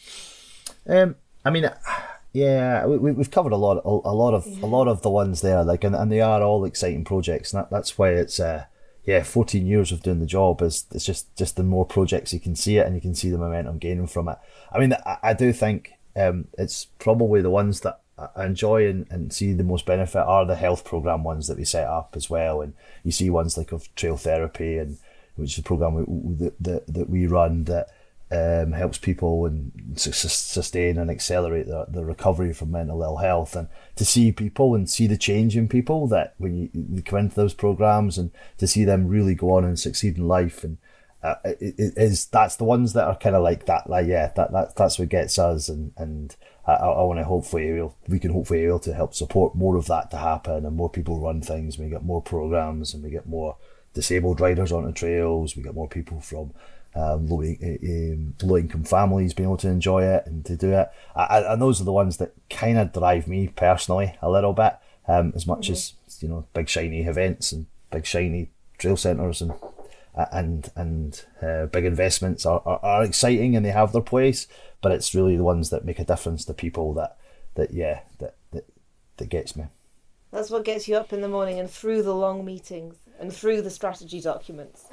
Speaker 5: I mean, yeah, we've covered a lot of the ones there, like, and they are all exciting projects, and that's why it's 14 years of doing the job it's just the more projects you can see it, and you can see the momentum gaining from it. I mean, I do think it's probably the ones that I enjoy and see the most benefit are the health program ones that we set up as well, and you see ones like of trail therapy, and which is a program that we run that helps people and sustain and accelerate the recovery from mental ill health, and to see people and see the change in people that when you come into those programs, and to see them really go on and succeed in life, and that's the ones that are kind of like that. Like, yeah, that's what gets us, and I want to we can hopefully be able to help support more of that to happen, and more people run things. We get more programs, and we get more disabled riders onto trails. We get more people from low income families being able to enjoy it and to do it. And those are the ones that kind of drive me personally a little bit, as much as big shiny events and big shiny trail centres and big investments are exciting, and they have their place. But it's really the ones that make a difference to people that gets me.
Speaker 4: That's what gets you up in the morning and through the long meetings and through the strategy documents.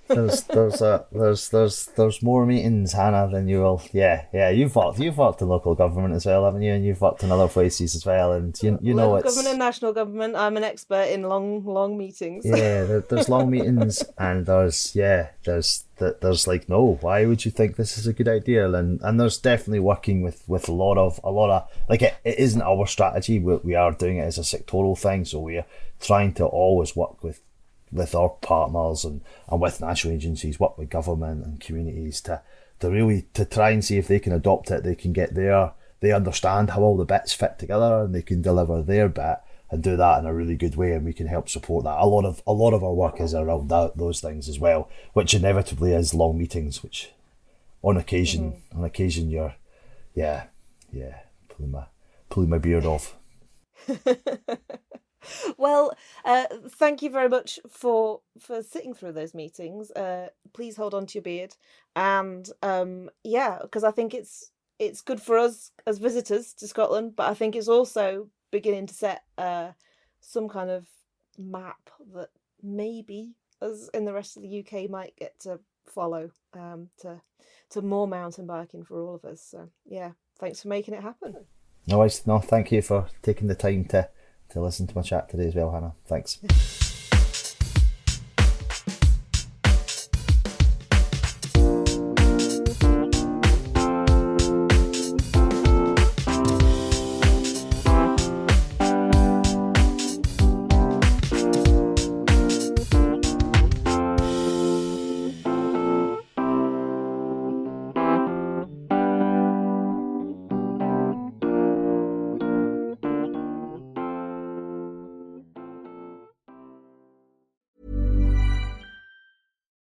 Speaker 4: There's more meetings, Hannah, than you will. Yeah. You've worked in local government as well, haven't you? And you've worked in other places as well, and you know it's government and national government. I'm an expert in long meetings.
Speaker 5: Yeah, there's long meetings, and there's like, no, why would you think this is a good idea? And there's definitely working with a lot of like, it isn't our strategy. We are doing it as a sectoral thing, so we are trying to always work with our partners and with national agencies, work with government and communities to really try and see if they can adopt it. They can get there, they understand how all the bits fit together, and they can deliver their bit and do that in a really good way, and we can help support that. A lot of our work is around those things as well, which inevitably is long meetings, which on occasion you're pulling my beard off.
Speaker 4: Well, thank you very much for sitting through those meetings. Please hold on to your beard, and because I think it's good for us as visitors to Scotland, but I think it's also beginning to set some kind of map that maybe us in the rest of the UK might get to follow to more mountain biking for all of us. So yeah, thanks for making it happen.
Speaker 5: No, thank you for taking the time to listen to my chat today as well, Hannah. Thanks.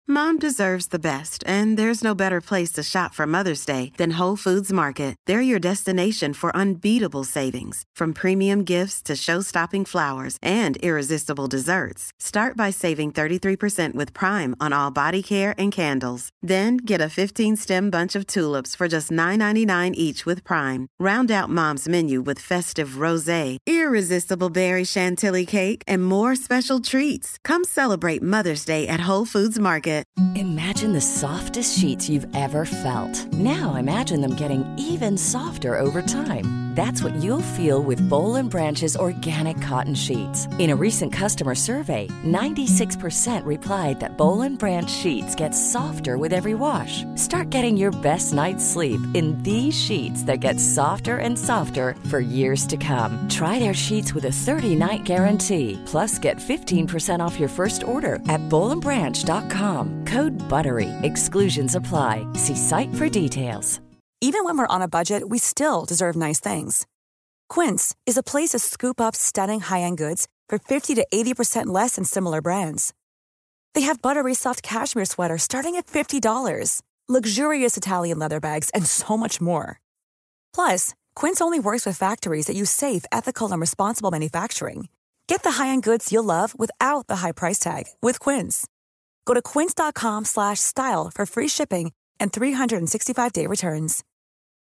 Speaker 3: Mom deserves the best, and there's no better place to shop for Mother's Day than Whole Foods Market. They're your destination for unbeatable savings, from premium gifts to show-stopping flowers and irresistible desserts. Start by saving 33% with Prime on all body care and candles. Then get a 15-stem bunch of tulips for just $9.99 each with Prime. Round out Mom's menu with festive rosé, irresistible berry chantilly cake, and more special treats. Come celebrate Mother's Day at Whole Foods Market.
Speaker 6: Imagine the softest sheets you've ever felt. Now imagine them getting even softer over time. That's what you'll feel with Boll & Branch's organic cotton sheets. In a recent customer survey, 96% replied that Boll & Branch sheets get softer with every wash. Start getting your best night's sleep in these sheets that get softer and softer for years to come. Try their sheets with a 30-night guarantee. Plus, get 15% off your first order at bollandbranch.com. Code BUTTERY. Exclusions apply. See site for details.
Speaker 7: Even when we're on a budget, we still deserve nice things. Quince is a place to scoop up stunning high-end goods for 50 to 80% less than similar brands. They have buttery soft cashmere sweaters starting at $50, luxurious Italian leather bags, and so much more. Plus, Quince only works with factories that use safe, ethical, and responsible manufacturing. Get the high-end goods you'll love without the high price tag with Quince. Go to quince.com/style for free shipping and 365-day returns.